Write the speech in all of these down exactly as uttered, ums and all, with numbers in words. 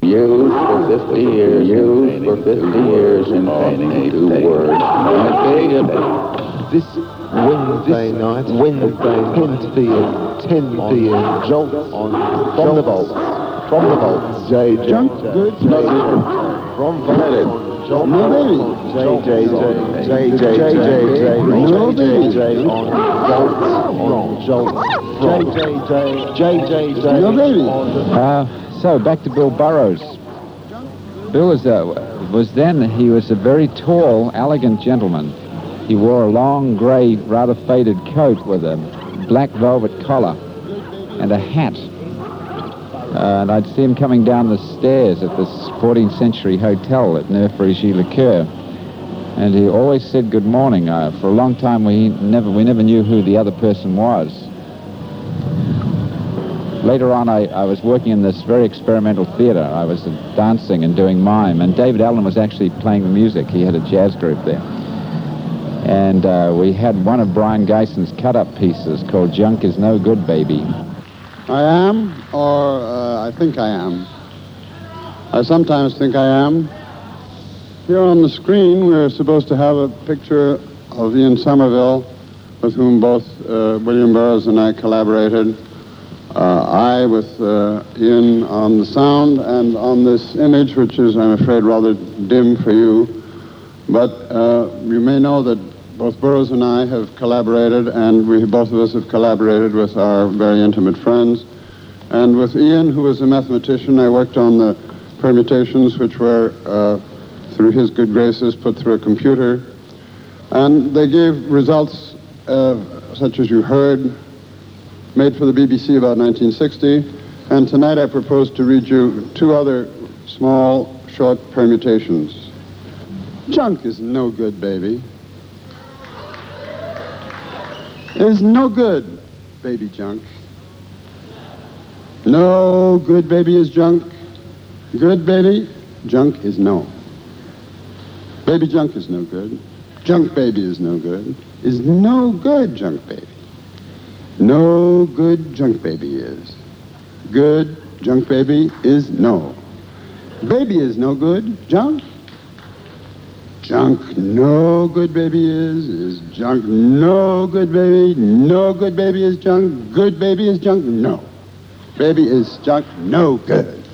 Used for fifty years, used for fifty years in painting two words. This Wednesday night, Wednesday, ten to p.m, ten p.m, Jolt on from the vault, from the vault. J J Junk good, from vault. Jolt, no baby. J J J J J J J no baby. J on Jolt, from Jolt, J J J J J no baby. Uh, so back to Bill Burroughs. Bill was, uh, was then, he was a very tall, elegant gentleman. He wore a long, grey, rather faded coat with a black velvet collar and a hat. Uh, and I'd see him coming down the stairs at this fourteenth century hotel at Neuf-Frigy-le-Coeur. And he always said good morning. Uh, for a long time, we never, we never knew who the other person was. Later on, I, I was working in this very experimental theater. I was uh, dancing and doing mime, and David Allen was actually playing the music. He had a jazz group there. And uh, we had one of Brian Geison's cut-up pieces called Junk Is No Good, Baby. I am, or uh, I think I am. I sometimes think I am. Here on the screen, we're supposed to have a picture of Ian Somerville, with whom both uh, William Burroughs and I collaborated. Uh, I with uh, Ian on the sound and on this image, which is, I'm afraid, rather dim for you. But uh, you may know that both Burroughs and I have collaborated, and we both of us have collaborated with our very intimate friends. And with Ian, who was a mathematician, I worked on the permutations which were, uh, through his good graces, put through a computer. And they gave results uh, such as you heard, made for the B B C about nineteen sixty, and tonight I propose to read you two other small, short permutations. Junk is no good, baby. Is no good, baby junk. No good, baby is junk. Good, baby, junk is no. Baby junk is no good. Junk baby is no good. Is no good, junk baby. No good junk baby is. Good junk baby is no. Baby is no good. Junk. Junk no good baby is. Is junk no good baby. No good baby is junk. Good baby is junk. No. Baby is junk no good.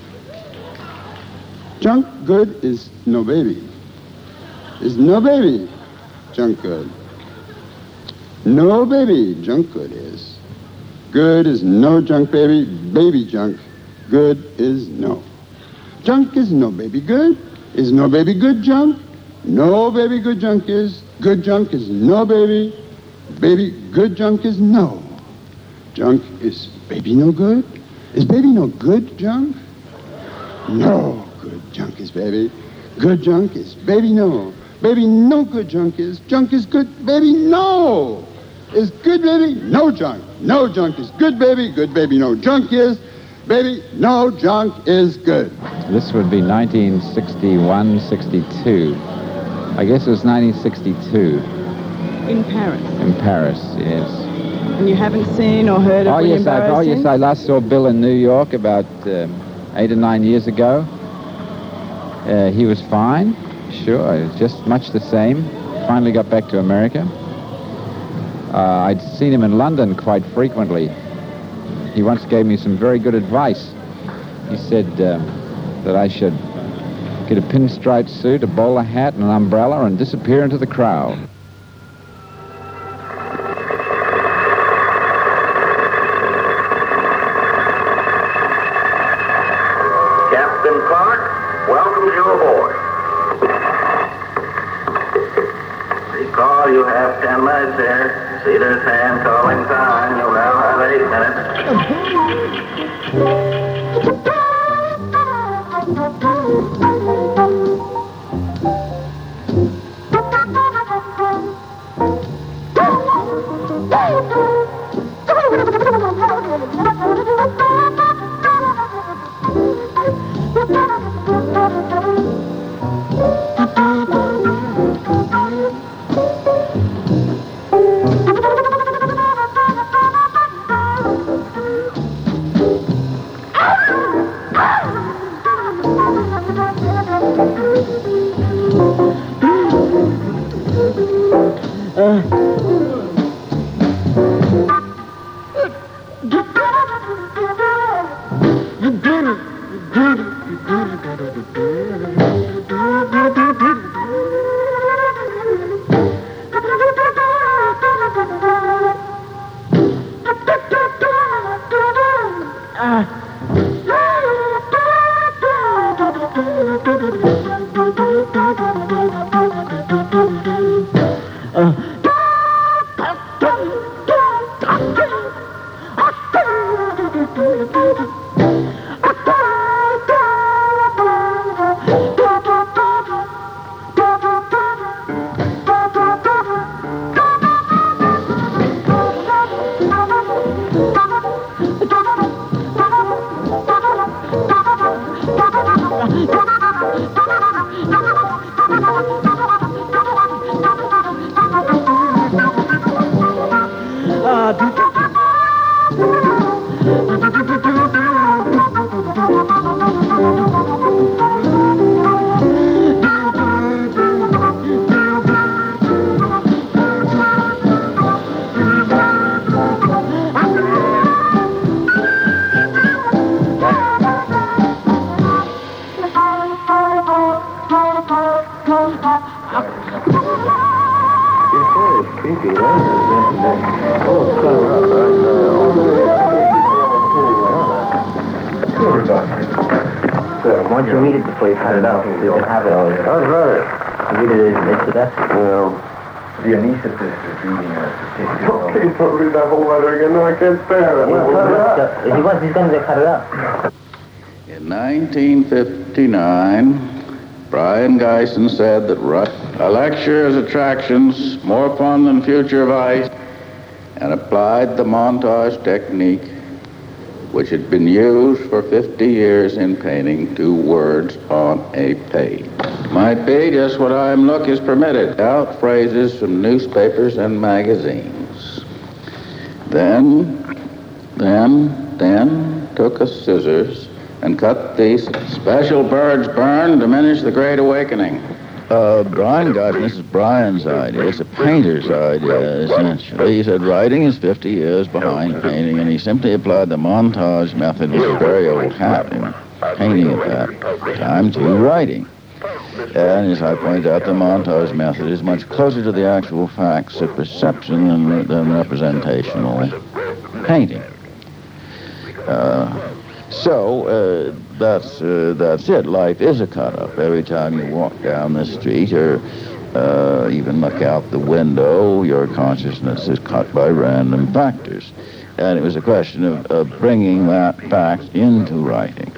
Junk good is no baby. Is no baby. Junk good. No baby. Junk good is. Good is no junk baby, baby junk. Good is no. Junk is no baby good. Is no baby good junk? No baby good junk is. Good junk is no baby. Baby good junk is no. Junk is baby no good? Is baby no good junk? No good junk is baby. Good junk is baby no. Baby no good junk is. Junk is good baby no. Is good baby no junk. No junk is good baby. Good baby no junk is. Baby no junk is good. This would be nineteen sixty-one, sixty-two. I guess it was nineteen sixty-two. In Paris. In Paris, yes. And you haven't seen or heard of oh, William yes, I, Burroughs Oh, yes, since? I last saw Bill in New York about um, eight or nine years ago. Uh, he was fine, sure, just much the same. Finally got back to America. Uh, I'd seen him in London quite frequently. He once gave me some very good advice. He said uh, that I should get a pinstripe suit, a bowler hat, and an umbrella, and disappear into the crowd. Captain Clark welcomes you aboard. Recall you have ten minutes here. See this hand calling time. You'll now have eight Why don't you read it before you cut it out? So you can have it all. I'd rather. Read it, it's the best. Well, The anesthetist is reading a don't please don't read that whole letter again. No, I can't bear it. If he wants, he's going to cut it out. In nineteen fifty-nine, Brian Geisen said that a lecture has attractions more fun than future vice, and applied the montage technique which had been used for fifty years in painting to words on a page. Might be just what I'm look is permitted, out phrases from newspapers and magazines. Then, then, then took a scissors and cut these special birds burn, diminish the Great Awakening. Uh, Brian got, this is Brian's idea, it's a painter's idea, essentially. He said writing is fifty years behind painting, and he simply applied the montage method, which was a very old hat in painting at that time, to writing. And as I pointed out, the montage method is much closer to the actual facts of perception than, than representational painting. Uh, So, uh, that's uh, that's it. Life is a cut-up. Every time you walk down the street or uh, even look out the window, your consciousness is cut by random factors. And it was a question of, of bringing that fact into writing.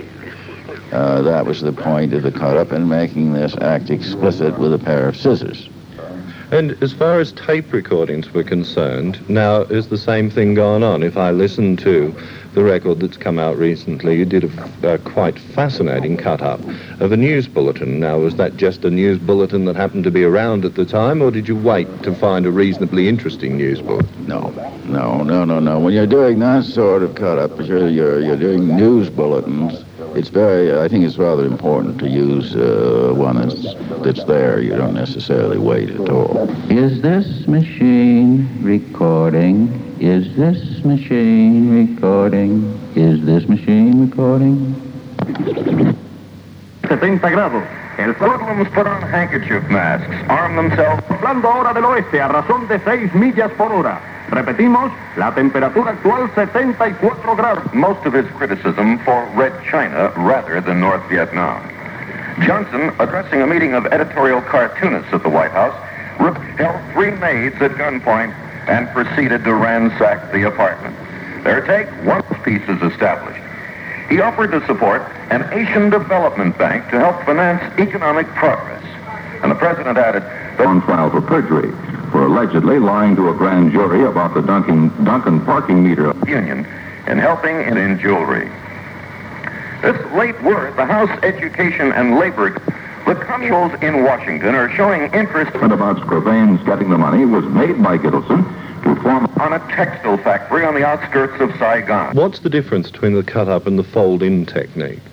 Uh, that was the point of the cut-up, and making this act explicit with a pair of scissors. And as far as tape recordings were concerned, now is the same thing going on? If I listen to the record that's come out recently, you did a, a quite fascinating cut-up of a news bulletin. Now, was that just a news bulletin that happened to be around at the time, or did you wait to find a reasonably interesting news bulletin? No, no, no, no, no. When you're doing that sort of cut-up, you're, you're, you're doing news bulletins, it's very, I think it's rather important to use uh, one that's, that's there. You don't necessarily wait at all. Is this machine recording? Is this machine recording? Is this machine recording? seventy grados. El Hoodlums put on handkerchief masks, arm themselves. Soplando ahora del oeste a razón de seis millas por hora. Repetimos, la temperatura actual setenta y cuatro grados. Most of his criticism for Red China rather than North Vietnam. Johnson, addressing a meeting of editorial cartoonists at the White House, held three maids at gunpoint and proceeded to ransack the apartment. Their take, one piece is established. He offered to support an Asian Development Bank to help finance economic progress. And the president added that on trial for perjury for allegedly lying to a grand jury about the Duncan, Duncan parking meter union and helping it in jewelry. This late word, the House Education and Labor, the communals in Washington are showing interest about Scrovane's getting the money was made by Gittleson to form on a textile factory on the outskirts of Saigon. What's the difference between the cut-up and the fold-in technique?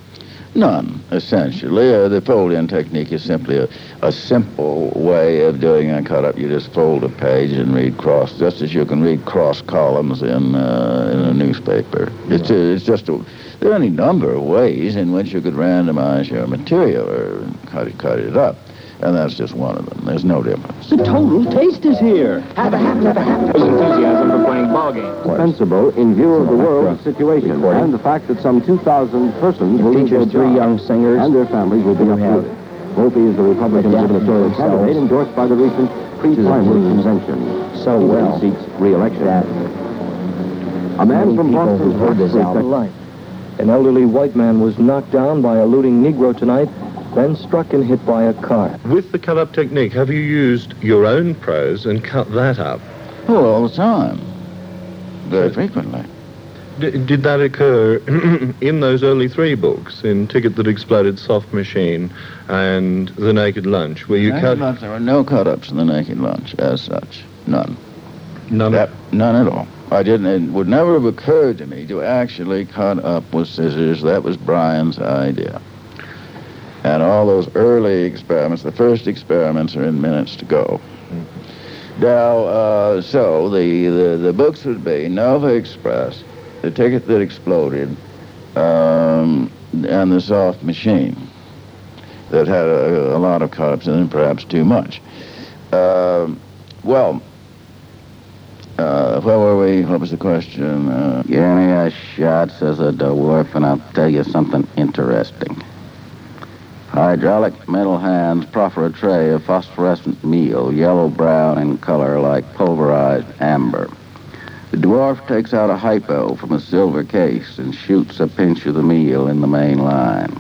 None, essentially. Uh, the fold-in technique is simply a, a simple way of doing a cut-up. You just fold a page and read cross, just as you can read cross columns in, uh, in a newspaper. Yeah. It's, a, it's just a, there are any number of ways in which you could randomize your material or cut, cut it up. And that's just one of them. There's no difference. The total taste is here. Have a hat, have a hat. There's enthusiasm for playing ball games. Dispensable in view of the world's situation and the fact that some two thousand persons will lose their three young singers and their families will be uprooted. Volpe is the Republican gubernatorial candidate endorsed by the recent pre-primary convention. So well. He seeks re-election. A man from Boston heard this album. Life. An elderly white man was knocked down by a looting Negro tonight, then struck and hit by a car. With the cut-up technique, have you used your own prose and cut that up? Oh, all the time. Very frequently. D- did that occur in those early three books, in Ticket That Exploded, Soft Machine, and The Naked Lunch, where you Naked cut... Lunch, there were no cut-ups in The Naked Lunch, as such. None. None? That, none at all. I didn't, it would never have occurred to me to actually cut up with scissors. That was Brian's idea. And all those early experiments, the first experiments are in Minutes to Go. Mm-hmm. Now, uh, so the, the, the books would be Nova Express, The Ticket That Exploded, um, and The Soft Machine, that had a, a lot of cut-ups in them, perhaps too much. Uh, well, uh, where were we? What was the question? Uh, Give me a shot, says the dwarf, and I'll tell you something interesting. Hydraulic metal hands proffer a tray of phosphorescent meal, yellow-brown in color like pulverized amber. The dwarf takes out a hypo from a silver case and shoots a pinch of the meal in the main line.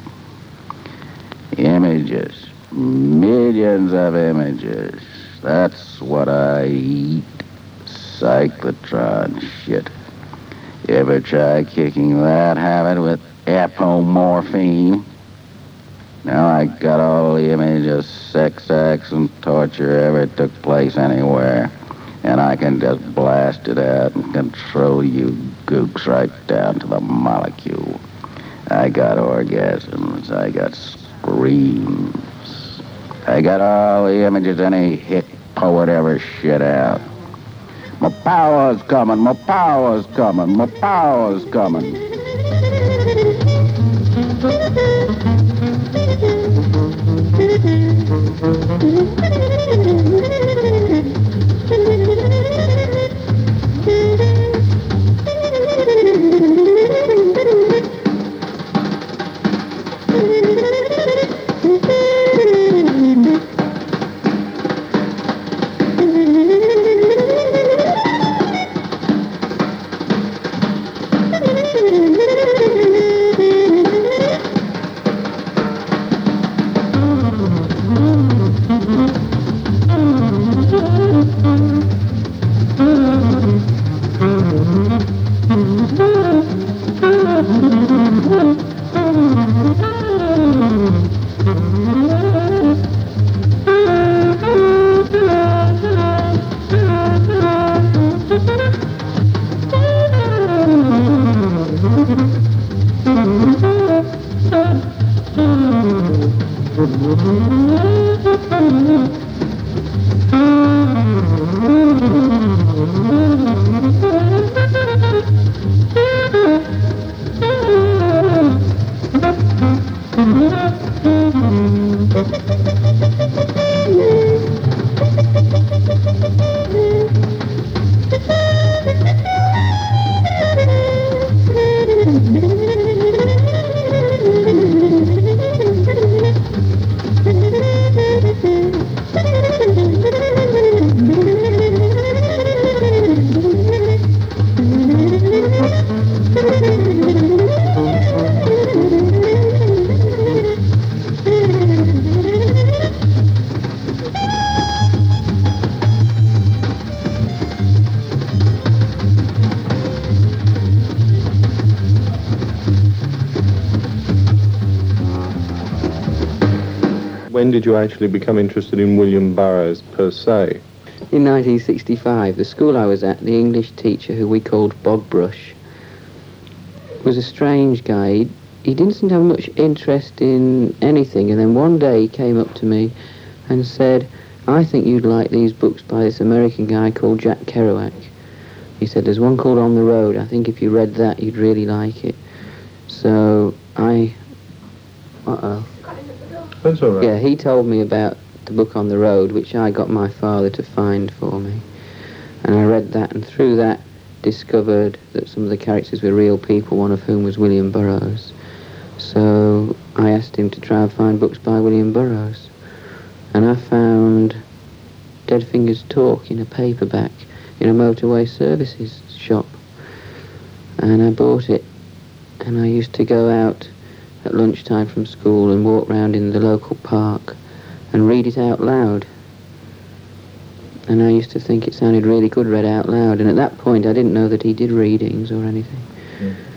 Images. Millions of images. That's what I eat. Cyclotron shit. You ever try kicking that habit with apomorphine? Now I got all the images of sex acts and torture ever took place anywhere. And I can just blast it out and control you gooks right down to the molecule. I got orgasms. I got screams. I got all the images any hick poet ever shit out. My power's coming. My power's coming. My power's coming. When did you actually become interested in William Burroughs per se? In nineteen sixty-five, the school I was at, the English teacher, who we called Bob Brush, was a strange guy. He'd he didn't seem to have much interest in anything, and then one day he came up to me and said, I think you'd like these books by this American guy called Jack Kerouac. He said, there's one called On the Road. I think if you read that, you'd really like it. So I... Uh-oh. That's all right. Yeah, he told me about the book On the Road, which I got my father to find for me. And I read that, and through that discovered that some of the characters were real people, one of whom was William Burroughs. So I asked him to try and find books by William Burroughs. And I found Dead Fingers Talk in a paperback in a motorway services shop. And I bought it. And I used to go out at lunchtime from school and walk round in the local park and read it out loud. And I used to think it sounded really good read out loud. And at that point, I didn't know that he did readings or anything. Yeah.